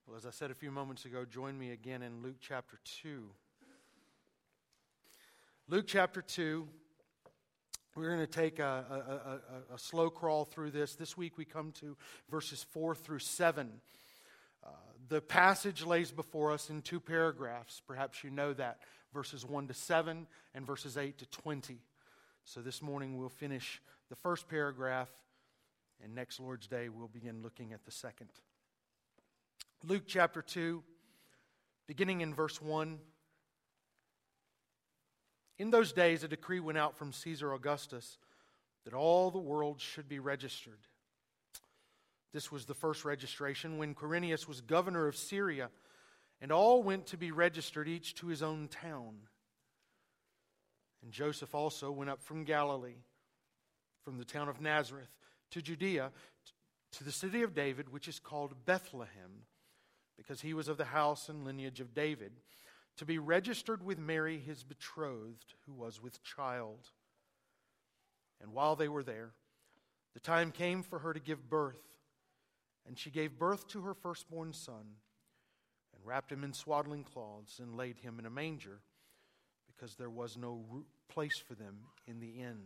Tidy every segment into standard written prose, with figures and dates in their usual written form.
Well, as I said a few moments ago, join me again in Luke chapter 2. Luke chapter 2, we're going to take a slow crawl through this. This week we come to verses 4 through 7. The passage lays before us in two paragraphs. Perhaps you know that. Verses 1 to 7 and verses 8 to 20. So this morning we'll finish the first paragraph, and next Lord's Day we'll begin looking at the second. Luke chapter 2, beginning in verse 1. In those days a decree went out from Caesar Augustus that all the world should be registered. This was the first registration when Quirinius was governor of Syria, and all went to be registered, each to his own town. And Joseph also went up from Galilee, from the town of Nazareth, to Judea, to the city of David, which is called Bethlehem, because he was of the house and lineage of David, to be registered with Mary, his betrothed, who was with child. And while they were there, the time came for her to give birth. And she gave birth to her firstborn son, and wrapped him in swaddling cloths, and laid him in a manger, because there was no place for them in the inn.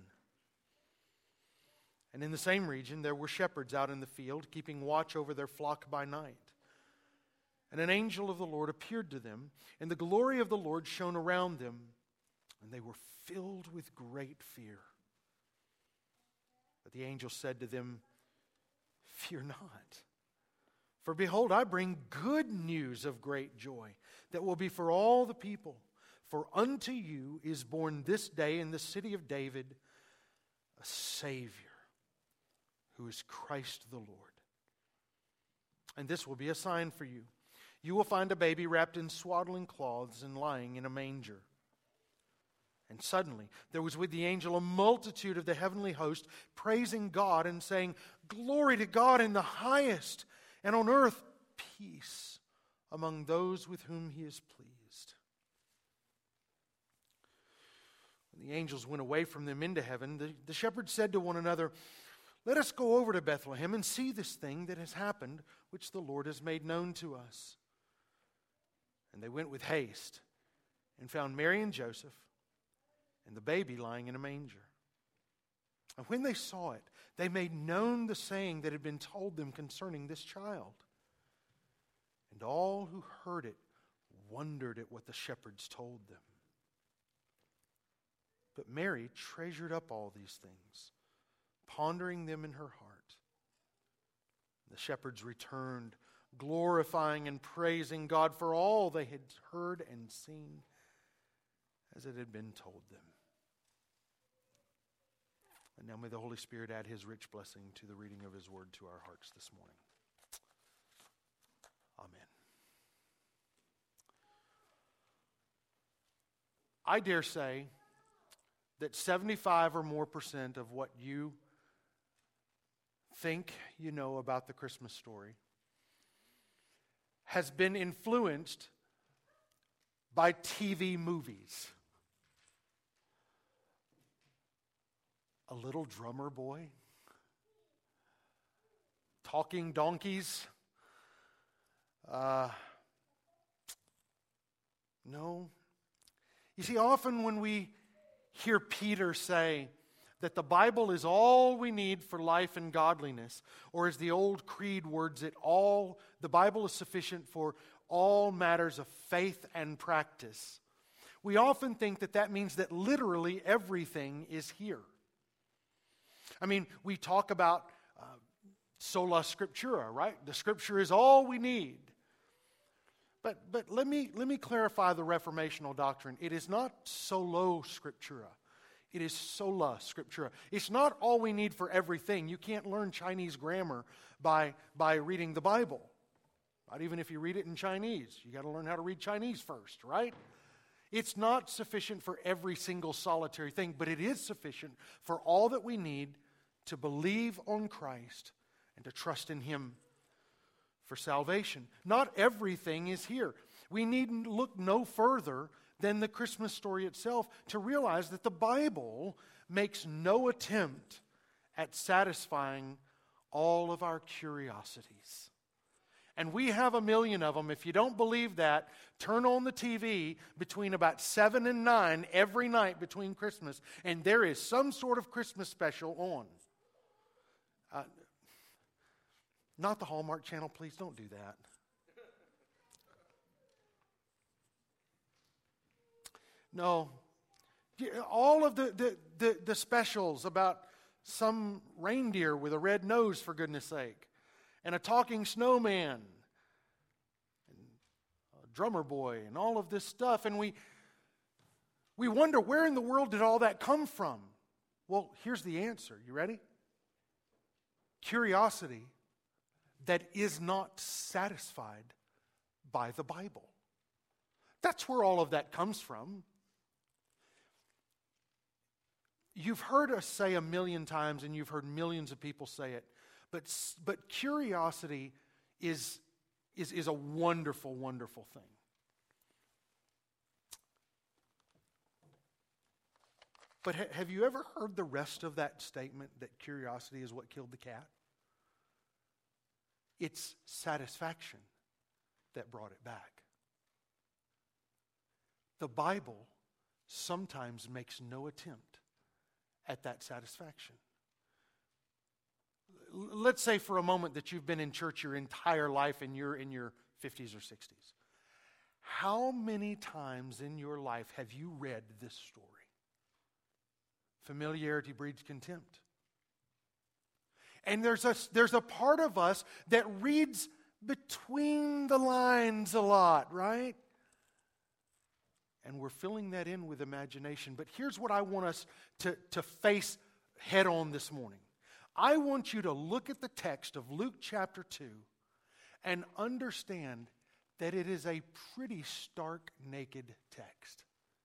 And in the same region there were shepherds out in the field, keeping watch over their flock by night. And an angel of the Lord appeared to them, and the glory of the Lord shone around them, and they were filled with great fear. But the angel said to them, "Fear not. For behold, I bring good news of great joy that will be for all the people. For unto you is born this day in the city of David a Savior, who is Christ the Lord. And this will be a sign for you. You will find a baby wrapped in swaddling cloths and lying in a manger." And suddenly there was with the angel a multitude of the heavenly host, praising God and saying, "Glory to God in the highest, and on earth peace among those with whom He is pleased." When the angels went away from them into heaven, the shepherds said to one another, "Let us go over to Bethlehem and see this thing that has happened, which the Lord has made known to us." And they went with haste and found Mary and Joseph and the baby lying in a manger. And when they saw it, they made known the saying that had been told them concerning this child. And all who heard it wondered at what the shepherds told them. But Mary treasured up all these things, pondering them in her heart. The shepherds returned, glorifying and praising God for all they had heard and seen as it had been told them. And now may the Holy Spirit add His rich blessing to the reading of His word to our hearts this morning. Amen. I dare say that 75% or more of what you think you know about the Christmas story has been influenced by TV movies. A Little Drummer Boy, Talking Donkeys. No. You see, often when we hear Peter say that the Bible is all we need for life and godliness, or as the old creed words it, the Bible is sufficient for all matters of faith and practice, we often think that means that literally everything is here. I mean, we talk about sola scriptura, right? The Scripture is all we need. But let me clarify the reformational doctrine. It is not solo scriptura. It is sola scriptura. It's not all we need for everything. You can't learn Chinese grammar by reading the Bible. Not even if you read it in Chinese. You got to learn how to read Chinese first, right? It's not sufficient for every single solitary thing, but it is sufficient for all that we need to believe on Christ and to trust in Him for salvation. Not everything is here. We needn't look no further than the Christmas story itself to realize that the Bible makes no attempt at satisfying all of our curiosities. And we have 1 million of them. If you don't believe that, turn on the TV between about 7 and 9 every night between Christmas, and there is some sort of Christmas special on. Not the Hallmark Channel, please don't do that. No. All of the specials about some reindeer with a red nose, for goodness sake, and a talking snowman, and a drummer boy, and all of this stuff. And we wonder, where in the world did all that come from? Well, here's the answer. You ready? Curiosity that is not satisfied by the Bible. That's where all of that comes from. You've heard us say 1 million times, and you've heard millions of people say it, but curiosity is a wonderful, wonderful thing. But have you ever heard the rest of that statement, that curiosity is what killed the cat? It's satisfaction that brought it back. The Bible sometimes makes no attempt at that satisfaction. Let's say for a moment that you've been in church your entire life and you're in your 50s or 60s. How many times in your life have you read this story? Familiarity breeds contempt. And there's a part of us that reads between the lines a lot, right? And we're filling that in with imagination. But here's what I want us to face head on this morning. I want you to look at the text of Luke chapter 2 and understand that it is a pretty stark, naked text.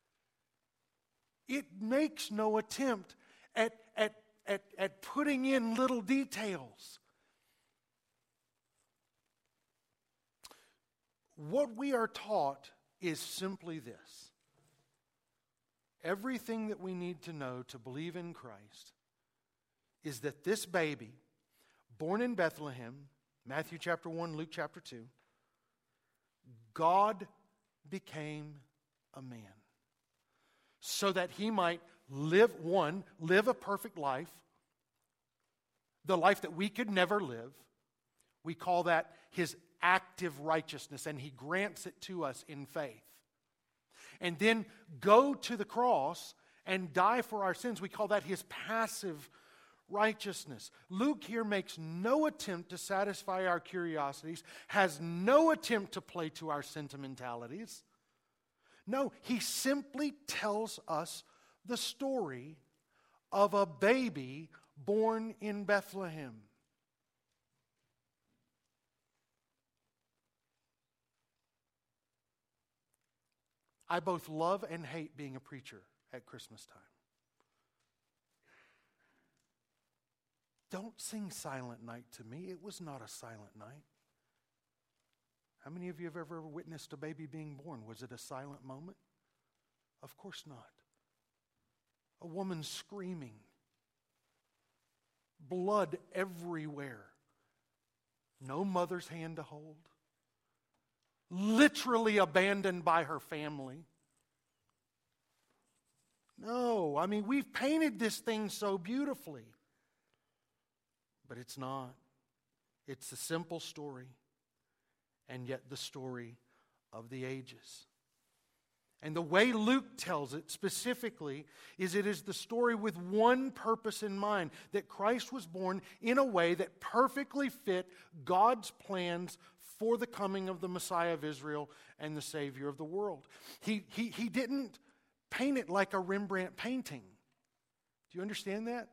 It makes no attempt at putting in little details. What we are taught is simply this. Everything that we need to know to believe in Christ is that this baby, born in Bethlehem, Matthew chapter 1, Luke chapter 2, God became a man so that he might live a perfect life, the life that we could never live. We call that his active righteousness, and he grants it to us in faith. And then go to the cross and die for our sins. We call that his passive righteousness. Luke here makes no attempt to satisfy our curiosities, has no attempt to play to our sentimentalities. No, he simply tells us the story of a baby born in Bethlehem. I both love and hate being a preacher at Christmas time. Don't sing Silent Night to me. It was not a silent night. How many of you have ever witnessed a baby being born? Was it a silent moment? Of course not. A woman screaming. Blood everywhere. No mother's hand to hold. Literally abandoned by her family. No, I mean, we've painted this thing so beautifully. But it's not. It's a simple story, and yet the story of the ages. And the way Luke tells it specifically is it is the story with one purpose in mind, that Christ was born in a way that perfectly fit God's plans for the coming of the Messiah of Israel and the Savior of the world. He didn't paint it like a Rembrandt painting. Do you understand that?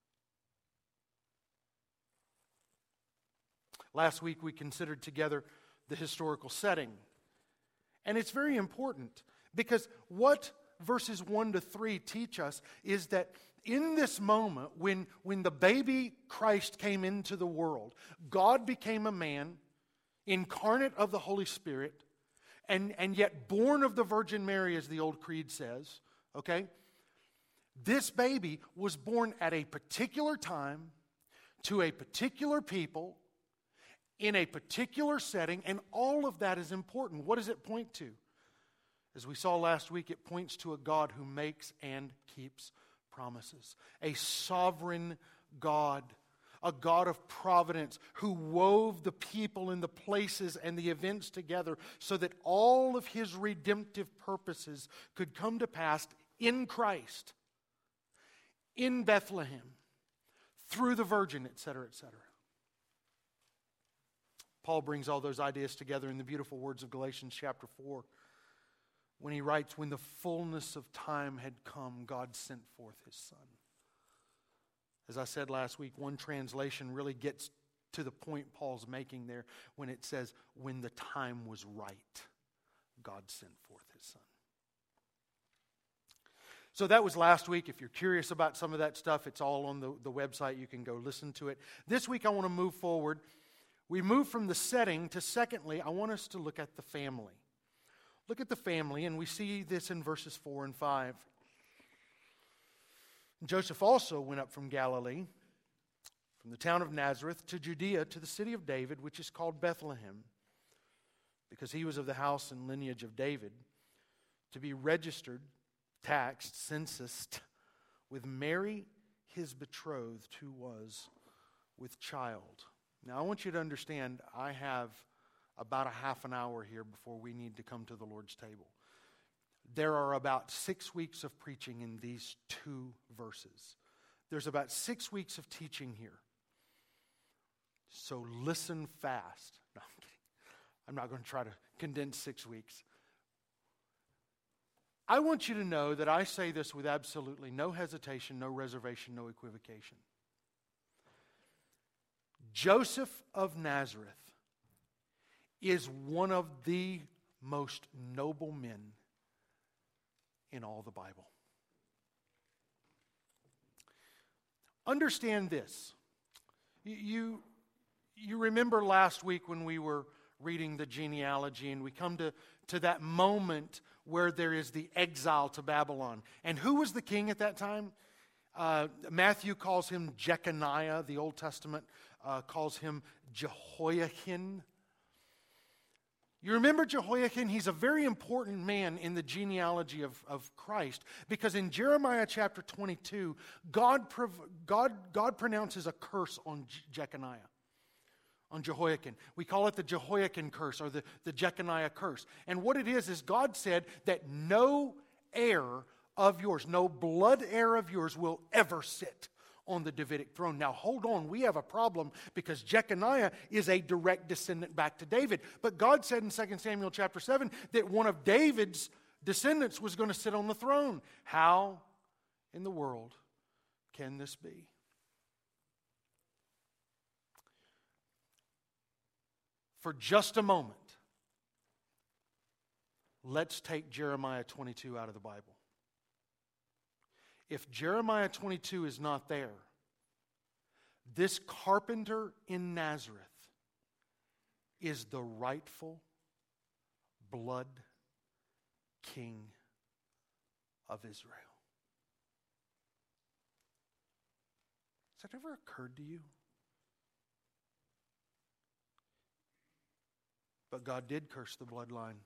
Last week we considered together the historical setting. And it's very important because what verses 1 to 3 teach us is that in this moment when the baby Christ came into the world, God became a man, incarnate of the Holy Spirit, and yet born of the Virgin Mary, as the old creed says, okay? This baby was born at a particular time to a particular people in a particular setting, and all of that is important. What does it point to? As we saw last week, it points to a God who makes and keeps promises. A sovereign God, a God of providence who wove the people and the places and the events together so that all of His redemptive purposes could come to pass in Christ, in Bethlehem, through the Virgin, etc., etc. Paul brings all those ideas together in the beautiful words of Galatians chapter 4 when he writes, when the fullness of time had come, God sent forth His Son. As I said last week, one translation really gets to the point Paul's making there when it says, when the time was right, God sent forth His Son. So that was last week. If you're curious about some of that stuff, it's all on the website. You can go listen to it. This week I want to move forward. We move from the setting to, secondly, I want us to look at the family. Look at the family, and we see this in verses 4 and 5. Joseph also went up from Galilee, from the town of Nazareth, to Judea, to the city of David, which is called Bethlehem, because he was of the house and lineage of David, to be registered, taxed, censused, with Mary, his betrothed, who was with child. Now, I want you to understand, I have about a half an hour here before we need to come to the Lord's table. There are about 6 weeks of preaching in these 2 verses. There's about 6 weeks of teaching here. So listen fast. No, I'm kidding. I'm not going to try to condense 6 weeks. I want you to know that I say this with absolutely no hesitation, no reservation, no equivocation. Joseph of Nazareth is one of the most noble men in all the Bible. Understand this. You remember last week when we were reading the genealogy and we come to that moment where there is the exile to Babylon. And who was the king at that time? Matthew calls him Jeconiah. The Old Testament calls him Jehoiachin. You remember Jehoiachin? He's a very important man in the genealogy of Christ, because in Jeremiah chapter 22, God pronounces a curse on Jeconiah, on Jehoiachin. We call it the Jehoiachin curse, or the Jeconiah curse. And what it is God said that no heir of yours, no blood heir of yours will ever sit on the Davidic throne. Now hold on, we have a problem because Jeconiah is a direct descendant back to David. But God said in 2 Samuel chapter 7 that one of David's descendants was going to sit on the throne. How in the world can this be? For just a moment, let's take Jeremiah 22 out of the Bible. If Jeremiah 22 is not there, this carpenter in Nazareth is the rightful blood king of Israel. Has that ever occurred to you? But God did curse the bloodline.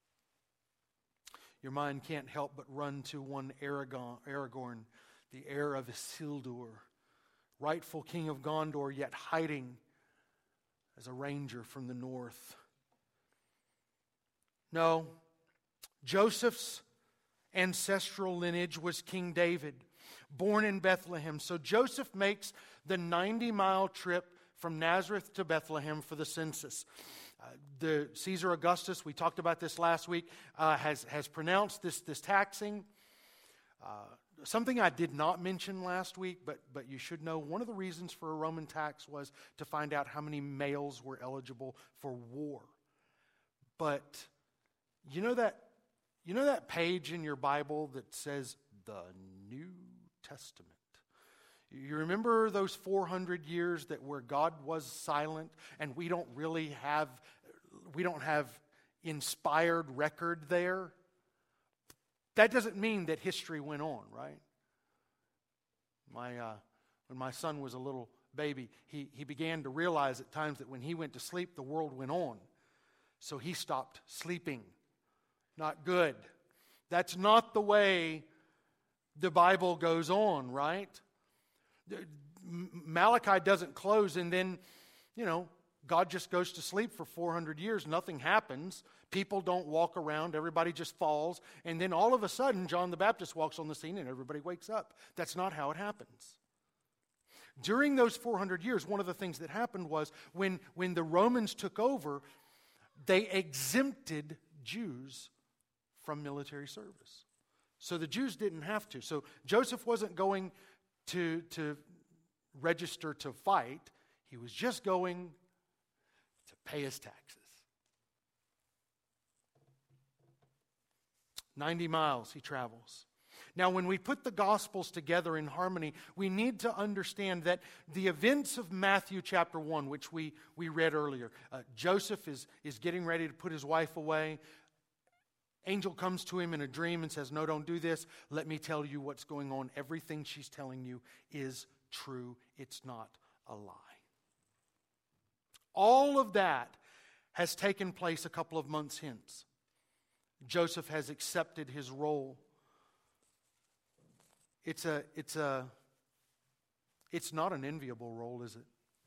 Your mind can't help but run to one Aragorn, the heir of Isildur, rightful king of Gondor, yet hiding as a ranger from the north. No, Joseph's ancestral lineage was King David, born in Bethlehem. So Joseph makes the 90-mile trip from Nazareth to Bethlehem for the census. The Caesar Augustus, we talked about this last week, has pronounced this taxing. Something I did not mention last week, but you should know, one of the reasons for a Roman tax was to find out how many males were eligible for war. But you know that page in your Bible that says the New Testament? You remember those 400 years where God was silent and we don't have inspired record there? That doesn't mean that history went on, right? When my son was a little baby, he began to realize at times that when he went to sleep, the world went on. So he stopped sleeping. Not good. That's not the way the Bible goes on, right? Malachi doesn't close and then, God just goes to sleep for 400 years. Nothing happens. People don't walk around. Everybody just falls. And then all of a sudden, John the Baptist walks on the scene and everybody wakes up. That's not how it happens. During those 400 years, one of the things that happened was when the Romans took over, they exempted Jews from military service. So the Jews didn't have to. So Joseph wasn't going to register to fight. He was just going to pay his taxes. 90 miles he travels. Now, when we put the Gospels together in harmony, we need to understand that the events of Matthew chapter 1, which we read earlier, Joseph is getting ready to put his wife away. Angel comes to him in a dream and says, "No, don't do this. Let me tell you what's going on. Everything she's telling you is true. It's not a lie." All of that has taken place a couple of months hence. Joseph has accepted his role. It's not an enviable role, is it?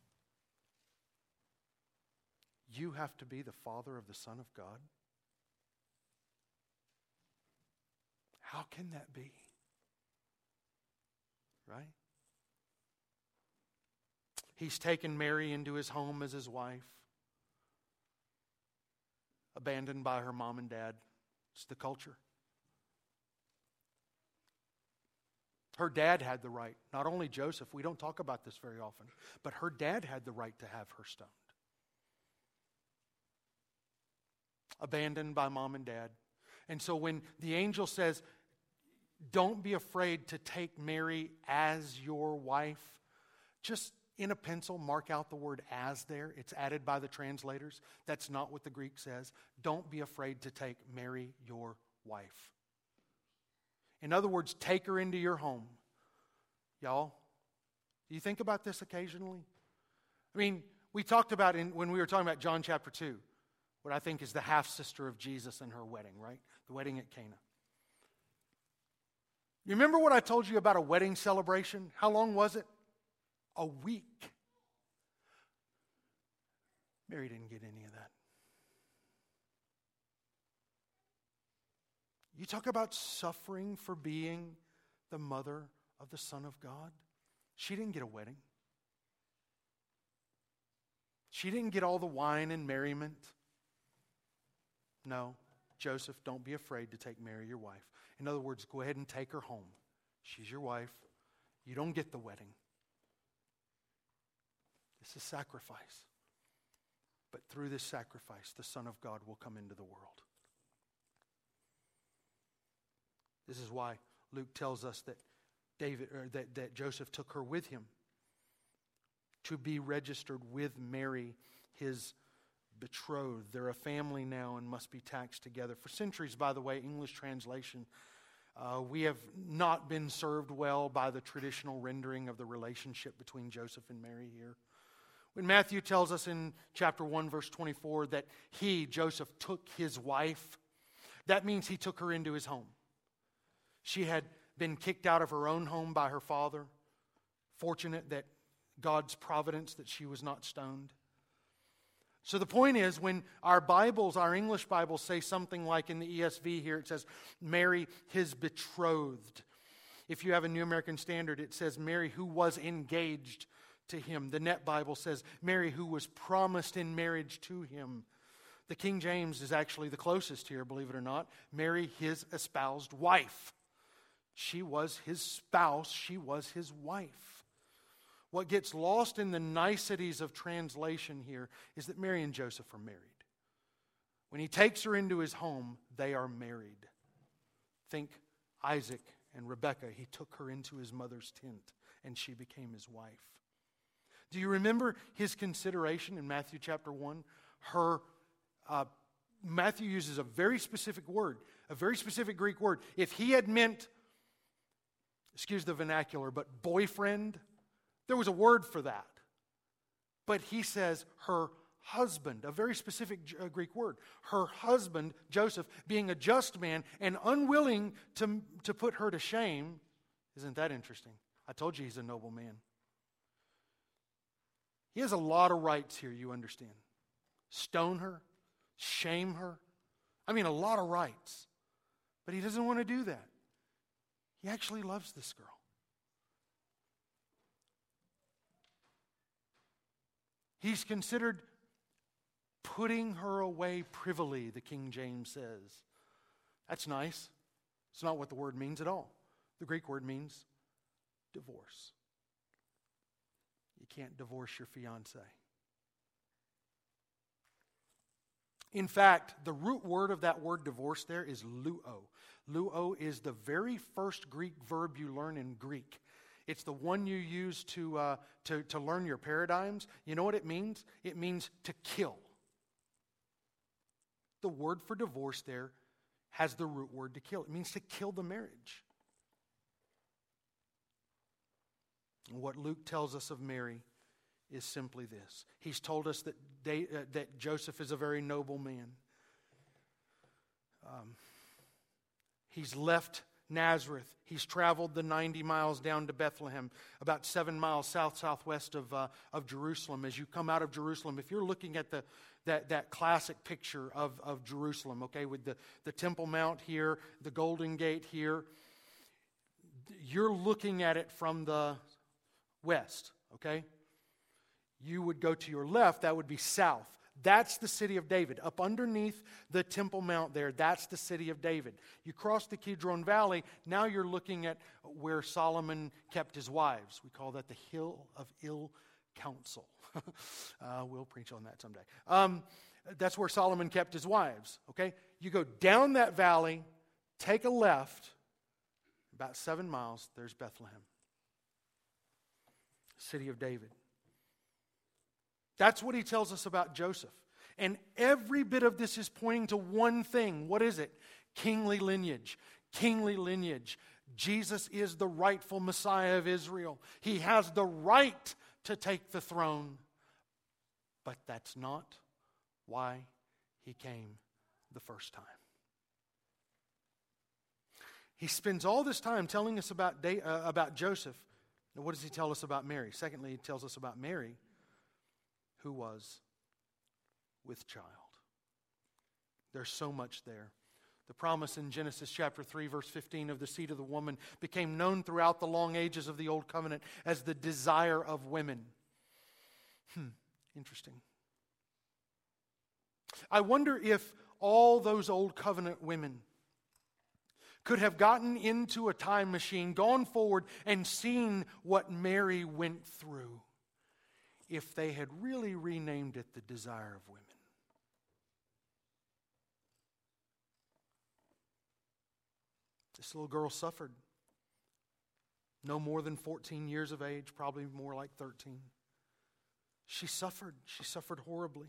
You have to be the father of the Son of God? How can that be? Right? He's taken Mary into his home as his wife, abandoned by her mom and dad. It's the culture. Her dad had the right, not only Joseph, we don't talk about this very often, but her dad had the right to have her stoned. Abandoned by mom and dad. And so when the angel says, "Don't be afraid to take Mary as your wife," just in a pencil, mark out the word "as" there. It's added by the translators. That's not what the Greek says. Don't be afraid to take Mary your wife. In other words, take her into your home. Y'all, do you think about this occasionally? I mean, we talked about when we were talking about John chapter 2, what I think is the half-sister of Jesus and her wedding, right? The wedding at Cana. You remember what I told you about a wedding celebration? How long was it? A week. Mary didn't get any of that. You talk about suffering for being the mother of the Son of God. She didn't get a wedding. She didn't get all the wine and merriment. No, Joseph, don't be afraid to take Mary, your wife. In other words, go ahead and take her home. She's your wife. You don't get the wedding. This is sacrifice. But through this sacrifice, the Son of God will come into the world. This is why Luke tells us that that Joseph took her with him to be registered with Mary, his betrothed. They're a family now and must be taxed together. For centuries, by the way, English translation, we have not been served well by the traditional rendering of the relationship between Joseph and Mary here. When Matthew tells us in chapter 1, verse 24, that he, Joseph, took his wife, that means he took her into his home. She had been kicked out of her own home by her father. Fortunate that God's providence that she was not stoned. So the point is, when our Bibles, our English Bibles say something like in the ESV here, it says, Mary, his betrothed. If you have a New American Standard, it says Mary who was engaged to him. The Net Bible says Mary who was promised in marriage to him. The King James is actually the closest here, believe it or not. Mary, his espoused wife. She was his spouse. She was his wife. What gets lost in the niceties of translation here is that Mary and Joseph are married. When he takes her into his home, they are married. Think Isaac and Rebekah. He took her into his mother's tent, and she became his wife. Do you remember his consideration in Matthew chapter 1? Matthew uses a very specific word, a very specific Greek word. If he had meant, excuse the vernacular, but boyfriend, there was a word for that. But he says her husband, a very specific Greek word. Her husband, Joseph, being a just man and unwilling to put her to shame. Isn't that interesting? I told you he's a noble man. He has a lot of rights here, you understand. Stone her, shame her. I mean, a lot of rights. But he doesn't want to do that. He actually loves this girl. He's considered putting her away privily, the King James says. That's nice. It's not what the word means at all. The Greek word means divorce. You can't divorce your fiancé. In fact, the root word of that word divorce there is luo. Luo is the very first Greek verb you learn in Greek. It's the one you use to learn your paradigms. You know what it means? It means to kill. The word for divorce there has the root word to kill. It means to kill the marriage. And what Luke tells us of Mary is simply this. He's told us that Joseph is a very noble man. He's left Nazareth. He's traveled the 90 miles down to Bethlehem, about 7 miles southwest of Jerusalem. As you come out of Jerusalem, if you're looking at that classic picture of Jerusalem, okay, with the Temple Mount here, the Golden Gate here, you're looking at it from the west, okay? You would go to your left, that would be south. That's the city of David. Up underneath the Temple Mount there, that's the city of David. You cross the Kidron Valley, now you're looking at where Solomon kept his wives. We call that the Hill of Ill Counsel. We'll preach on that someday. That's where Solomon kept his wives, okay? You go down that valley, take a left, about 7 miles, there's Bethlehem. City of David. That's what he tells us about Joseph. And every bit of this is pointing to one thing. What is it? Kingly lineage. Kingly lineage. Jesus is the rightful Messiah of Israel. He has the right to take the throne. But that's not why he came the first time. He spends all this time telling us about Joseph. Now, what does he tell us about Mary? Secondly, he tells us about Mary, who was with child. There's so much there. The promise in Genesis chapter 3, verse 15 of the seed of the woman became known throughout the long ages of the Old Covenant as the desire of women. Interesting. I wonder if all those Old Covenant women could have gotten into a time machine, gone forward, and seen what Mary went through if they had really renamed it the desire of women. This little girl suffered. No more than 14 years of age, probably more like 13. She suffered. She suffered horribly.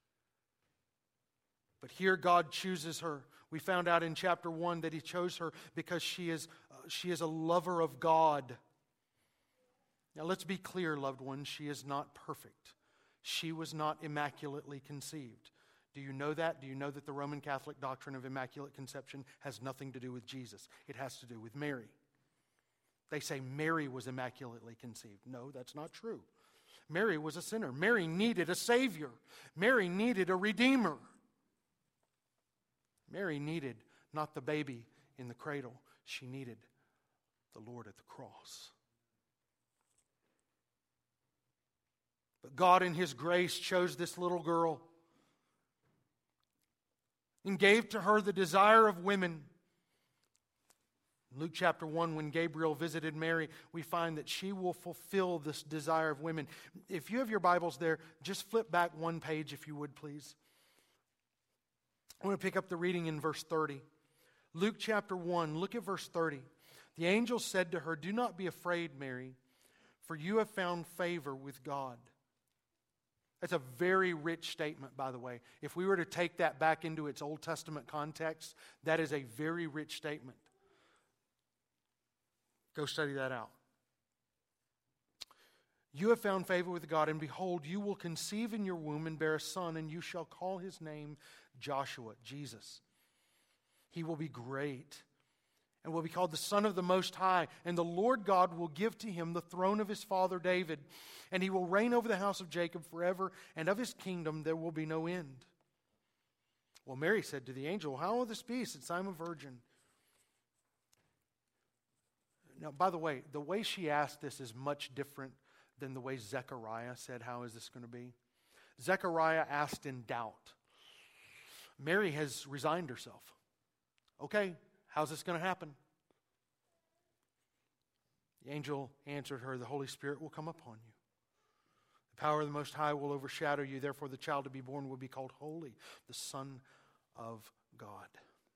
But here God chooses her. We found out in chapter 1 that he chose her because she is a lover of God. Now let's be clear, loved ones, she is not perfect. She was not immaculately conceived. Do you know that? Do you know that the Roman Catholic doctrine of immaculate conception has nothing to do with Jesus? It has to do with Mary. They say Mary was immaculately conceived. No, that's not true. Mary was a sinner. Mary needed a Savior. Mary needed a Redeemer. Mary needed not the baby in the cradle. She needed the Lord at the cross. But God in His grace chose this little girl and gave to her the desire of women. In Luke chapter 1, when Gabriel visited Mary, we find that she will fulfill this desire of women. If you have your Bibles there, just flip back one page if you would, please. I want to pick up the reading in verse 30. Luke chapter 1, look at verse 30. The angel said to her, "Do not be afraid, Mary, for you have found favor with God." That's a very rich statement, by the way. If we were to take that back into its Old Testament context, that is a very rich statement. Go study that out. You have found favor with God, and behold, you will conceive in your womb and bear a son, and you shall call his name Joshua," Jesus. "He will be great and will be called the Son of the Most High, and the Lord God will give to him the throne of his father David, and he will reign over the house of Jacob forever, and of his kingdom there will be no end." Well, Mary said to the angel, "How will this be, since I'm a virgin?" Now, by the way she asked this is much different than the way Zechariah said, "How is this going to be?" Zechariah asked in doubt. Mary has resigned herself. "Okay, how's this going to happen?" The angel answered her, "The Holy Spirit will come upon you. The power of the Most High will overshadow you. Therefore, the child to be born will be called Holy, the Son of God."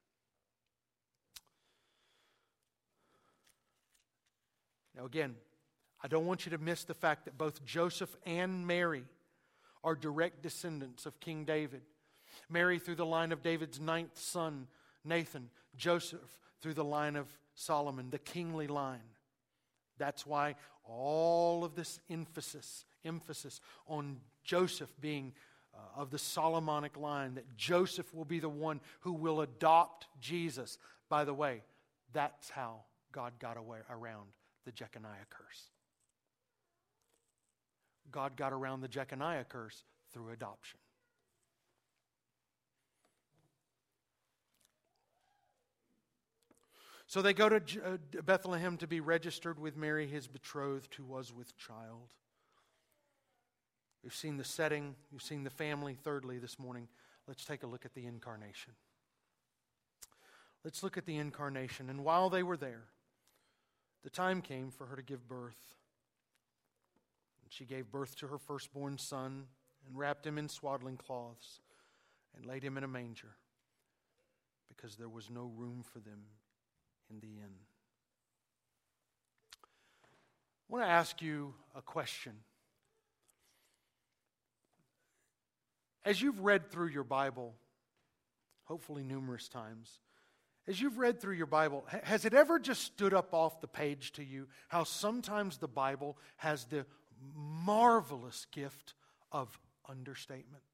Now again, I don't want you to miss the fact that both Joseph and Mary are direct descendants of King David. Mary through the line of David's 9th son, Nathan. Joseph through the line of Solomon, the kingly line. That's why all of this emphasis on Joseph being of the Solomonic line, that Joseph will be the one who will adopt Jesus. By the way, that's how God got around the Jeconiah curse. God got around the Jeconiah curse through adoption. So they go to Bethlehem to be registered with Mary, his betrothed, who was with child. We've seen the setting, we've seen the family. Thirdly, this morning, let's take a look at the incarnation. Let's look at the incarnation. And while they were there, the time came for her to give birth. And she gave birth to her firstborn son and wrapped him in swaddling cloths and laid him in a manger because there was no room for them in the inn. I want to ask you a question. As you've read through your Bible, hopefully numerous times, as you've read through your Bible, has it ever just stood up off the page to you how sometimes the Bible has the marvelous gift of understatement?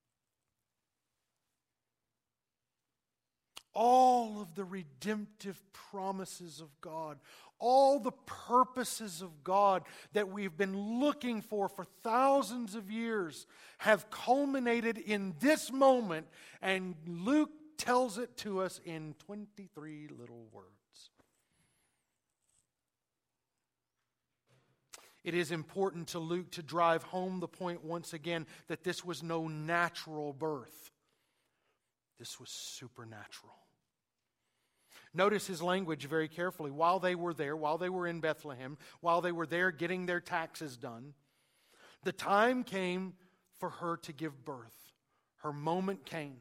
All of the redemptive promises of God, all the purposes of God that we've been looking for thousands of years have culminated in this moment, and Luke tells it to us in 23 little words. It is important to Luke to drive home the point once again that this was no natural birth. This was supernatural. Notice his language very carefully. While they were there, while they were in Bethlehem, while they were there getting their taxes done, the time came for her to give birth. Her moment came.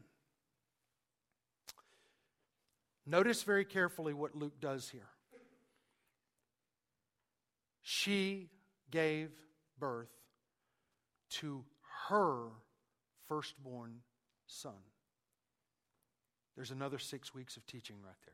Notice very carefully what Luke does here. She gave birth to her firstborn son. There's another 6 weeks of teaching right there.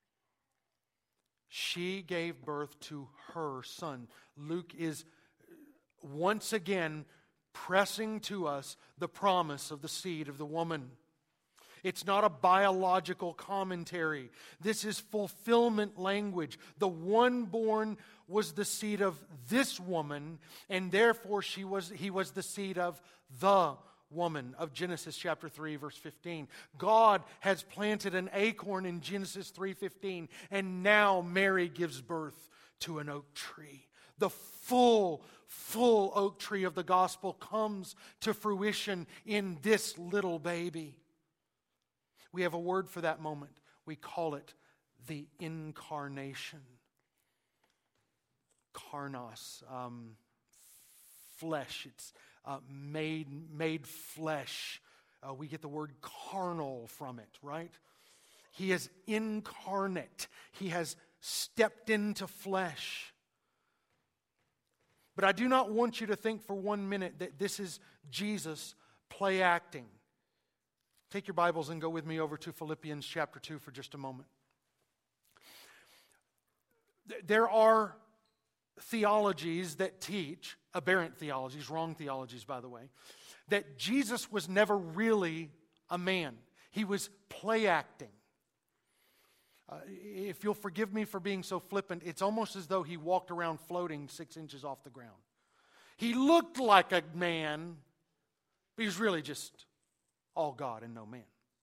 She gave birth to her son. Luke is once again pressing to us the promise of the seed of the woman. It's not a biological commentary. This is fulfillment language. The one born was the seed of this woman, and therefore he was the seed of the woman of Genesis chapter 3 verse 15. God has planted an acorn in Genesis 3:15, and now Mary gives birth to an oak tree. The full oak tree of the gospel comes to fruition in this little baby. We have a word for that moment. We call it the incarnation. Karnos, flesh. It's made flesh. We get the word carnal from it, right? He is incarnate. He has stepped into flesh. But I do not want you to think for 1 minute that this is Jesus play acting. Take your Bibles and go with me over to Philippians chapter 2 for just a moment. There are theologies that teach, aberrant theologies, wrong theologies, by the way, that Jesus was never really a man. He was play acting. If you'll forgive me for being so flippant, it's almost as though he walked around floating 6 inches off the ground. He looked like a man, but he was really just all God and no man.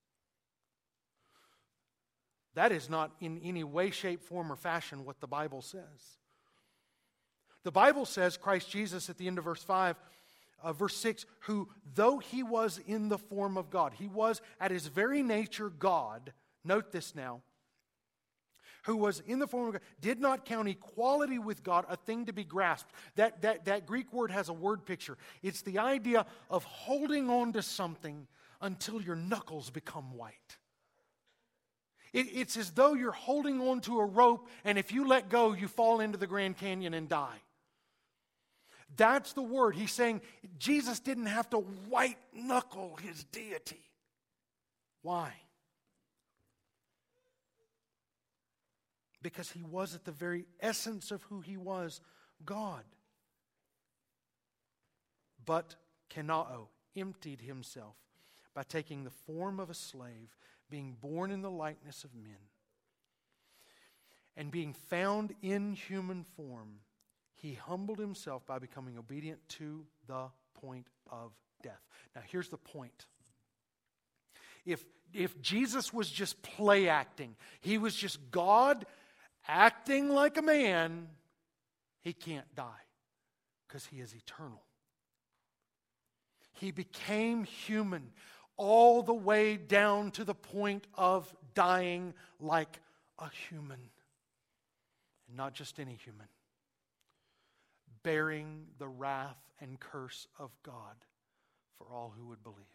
That is not in any way, shape, form, or fashion what the Bible says. The Bible says Christ Jesus at the end of verse 5, verse 6, who though he was in the form of God, he was at his very nature God, note this now, who was in the form of God, did not count equality with God a thing to be grasped. That Greek word has a word picture. It's the idea of holding on to something until your knuckles become white. It's as though you're holding on to a rope, and if you let go, you fall into the Grand Canyon and die. That's the word. He's saying Jesus didn't have to white knuckle his deity. Why? Because he was at the very essence of who he was, God. But Kenao emptied himself by taking the form of a slave, being born in the likeness of men, and being found in human form, he humbled himself by becoming obedient to the point of death. Now here's the point. If Jesus was just play acting, he was just God acting like a man, he can't die because he is eternal. He became human all the way down to the point of dying like a human. And not just any human. Bearing the wrath and curse of God for all who would believe.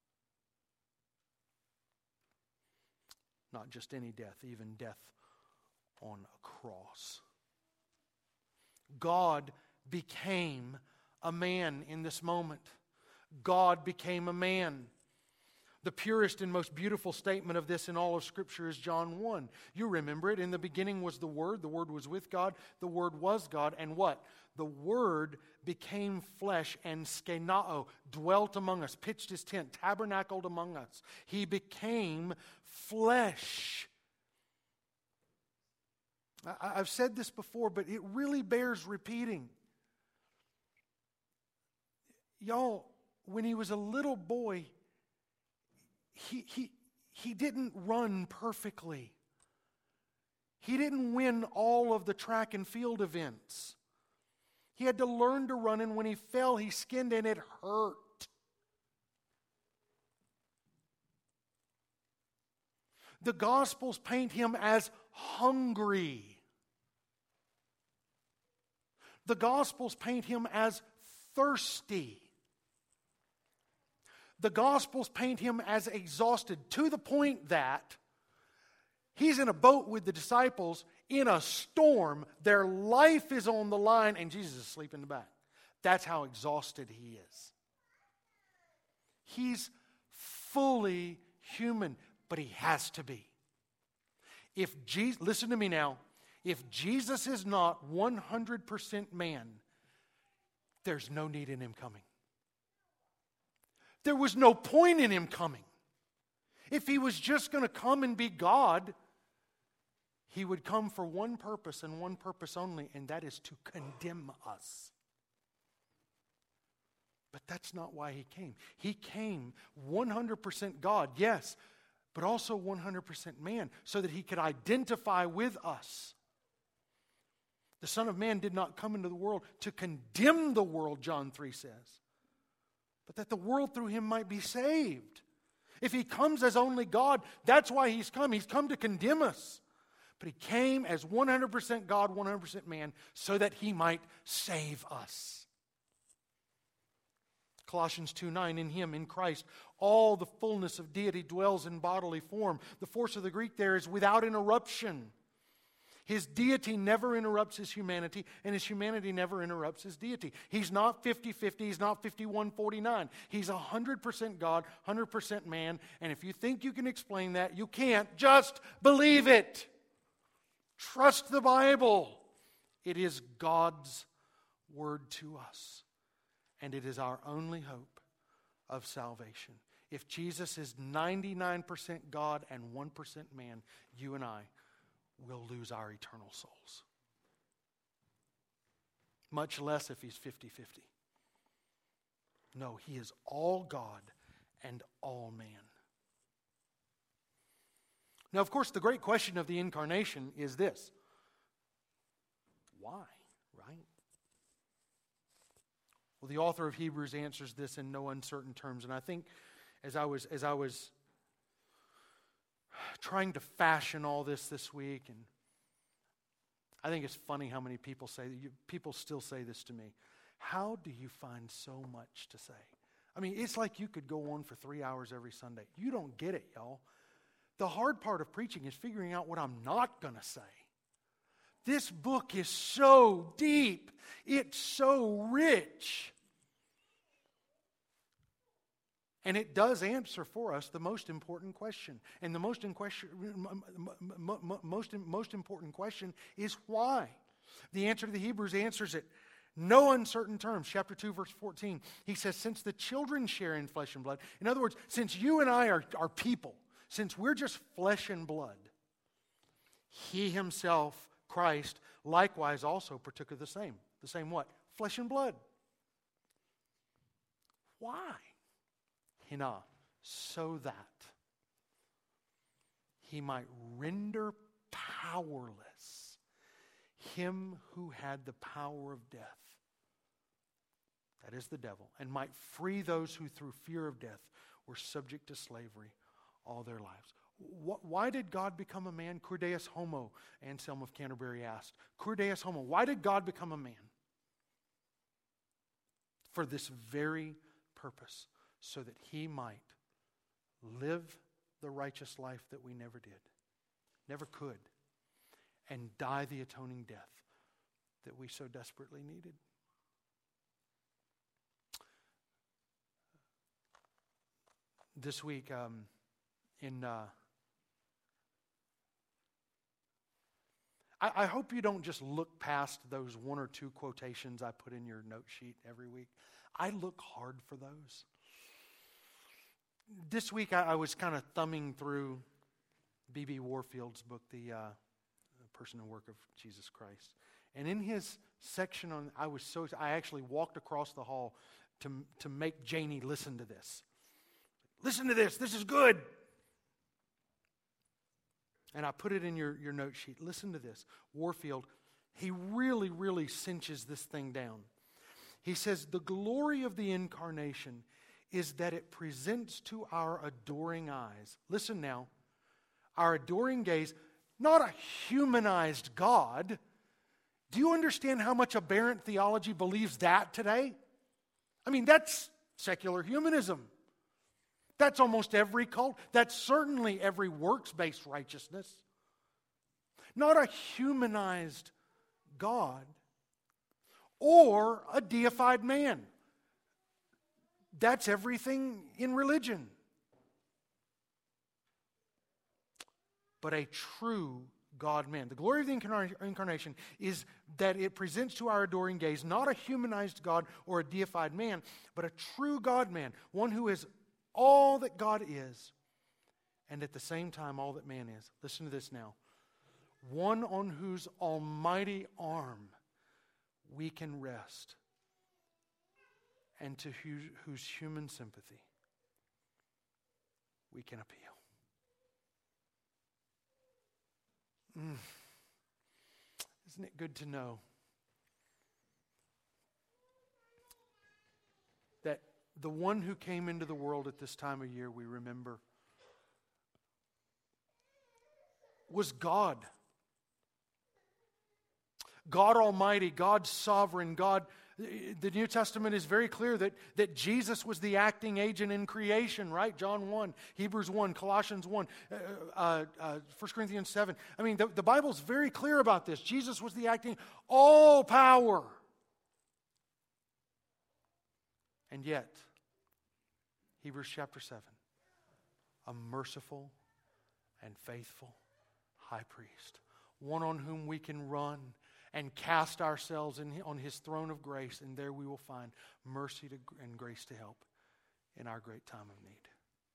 Not just any death, even death on a cross. God became a man in this moment. God became a man. The purest and most beautiful statement of this in all of Scripture is John 1. You remember it. In the beginning was the Word was with God, the Word was God, and what? The Word became flesh and skenao, dwelt among us, pitched his tent, tabernacled among us. He became flesh. I've said this before, but it really bears repeating. Y'all, when he was a little boy, he didn't run perfectly. He didn't win all of the track and field events. He had to learn to run, and when he fell, he skinned and it hurt. The Gospels paint him as hungry. The Gospels paint him as thirsty. The Gospels paint him as exhausted to the point that he's in a boat with the disciples in a storm. Their life is on the line and Jesus is asleep in the back. That's how exhausted he is. He's fully human, but he has to be. Listen to me now. If Jesus is not 100% man, there's no need in him coming. There was no point in him coming. If he was just going to come and be God, he would come for one purpose and one purpose only, and that is to condemn us. But that's not why he came. He came 100% God, yes, but also 100% man, so that he could identify with us. The Son of Man did not come into the world to condemn the world, John 3 says, but that the world through him might be saved. If he comes as only God, that's why he's come. He's come to condemn us. But he came as 100% God, 100% man, so that he might save us. Colossians 2:9, in him, in Christ, all the fullness of deity dwells in bodily form. The force of the Greek there is without interruption. His deity never interrupts his humanity, and his humanity never interrupts his deity. He's not 50-50, he's not 51-49. He's 100% God, 100% man, and if you think you can explain that, you can't. Just believe it. Trust the Bible. It is God's word to us. And it is our only hope of salvation. If Jesus is 99% God and 1% man, you and I will lose our eternal souls. Much less if he's 50-50. No, he is all God and all man. Now, of course, the great question of the incarnation is this. Why, right? Well, the author of Hebrews answers this in no uncertain terms. And I think as I was trying to fashion all this week, and I think it's funny how many people people still say this to me. How do you find so much to say? I mean, it's like you could go on for 3 hours every Sunday. You don't get it, y'all. The hard part of preaching is figuring out what I'm not going to say. This book is so deep. It's so rich. And it does answer for us the most important question. And the most important question is why? The answer to the Hebrews answers it. No uncertain terms. Chapter 2, verse 14. He says, since the children share in flesh and blood. In other words, since you and I are people, since we're just flesh and blood, he himself, Christ, likewise also partook of the same. The same what? Flesh and blood. Why? Hina, so that he might render powerless him who had the power of death, that is the devil, and might free those who through fear of death were subject to slavery all their lives. Why did God become a man? Cur deus homo, Anselm of Canterbury asked. Cur deus homo. Why did God become a man? For this very purpose, so that he might live the righteous life that we never did, never could, and die the atoning death that we so desperately needed. This week, I hope you don't just look past those one or two quotations I put in your note sheet every week. I look hard for those. This week, I was kind of thumbing through B.B. Warfield's book, The Person and Work of Jesus Christ. And in his section on, I actually walked across the hall to make Janie listen to this. Listen to this. This is good. And I put it in your note sheet. Listen to this. Warfield, he really, really cinches this thing down. He says, the glory of the incarnation is that it presents to our adoring eyes, listen now, our adoring gaze, not a humanized God. Do you understand how much aberrant theology believes that today? I mean, that's secular humanism. That's almost every cult. That's certainly every works-based righteousness. Not a humanized God or a deified man. That's everything in religion. But a true God-man. The glory of the incarnation is that it presents to our adoring gaze not a humanized God or a deified man, but a true God-man, one who is all that God is, and at the same time all that man is. Listen to this now. One on whose almighty arm we can rest, and to whose human sympathy we can appeal. Isn't it good to know that the one who came into the world at this time of year, we remember, was God. God Almighty, God Sovereign, God. The New Testament is very clear that Jesus was the acting agent in creation, right? John 1, Hebrews 1, Colossians 1, 1 Corinthians 7. I mean, the Bible's very clear about this. Jesus was the acting, all power. And yet, Hebrews chapter 7, a merciful and faithful high priest, one on whom we can run and cast ourselves on His throne of grace, and there we will find mercy and grace to help in our great time of need.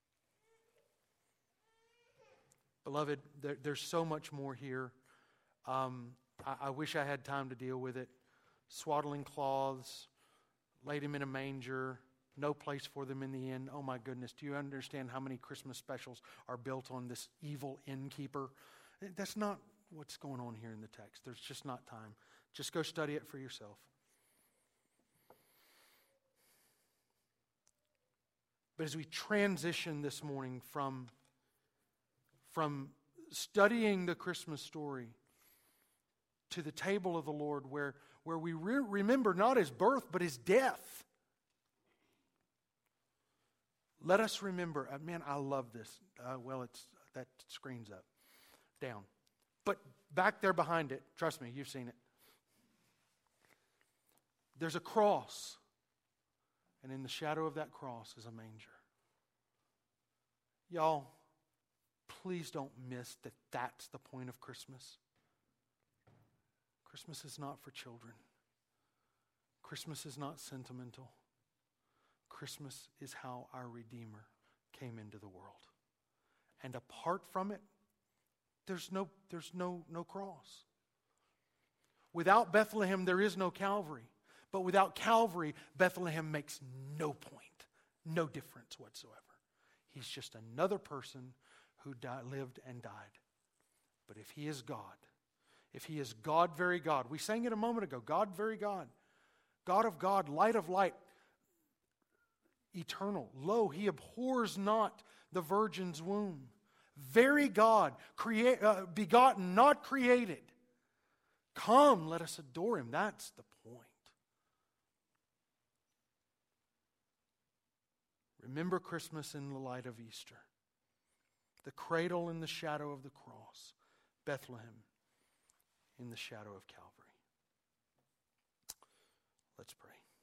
Beloved, there's so much more here. I wish I had time to deal with it. Swaddling cloths, laid Him in a manger, no place for them in the inn. Oh my goodness, do you understand how many Christmas specials are built on this evil innkeeper? That's not what's going on here in the text. There's just not time. Just go study it for yourself. But as we transition this morning from studying the Christmas story to the table of the Lord, where we remember not His birth, but His death. Let us remember, man, I love this. That screen's up, down. But back there behind it, trust me, you've seen it. There's a cross. And in the shadow of that cross is a manger. Y'all, please don't miss that that's the point of Christmas. Christmas is not for children. Christmas is not sentimental. Christmas is how our Redeemer came into the world. And apart from it, there's no cross. Without Bethlehem, there is no Calvary. But without Calvary, Bethlehem makes no point, no difference whatsoever. He's just another person who lived and died. But if He is God, if He is God, very God, we sang it a moment ago, God, very God, God of God, light of light, eternal. Lo, He abhors not the virgin's womb. Very God, begotten, not created. Come, let us adore Him. That's the point. Remember Christmas in the light of Easter. The cradle in the shadow of the cross. Bethlehem in the shadow of Calvary. Let's pray.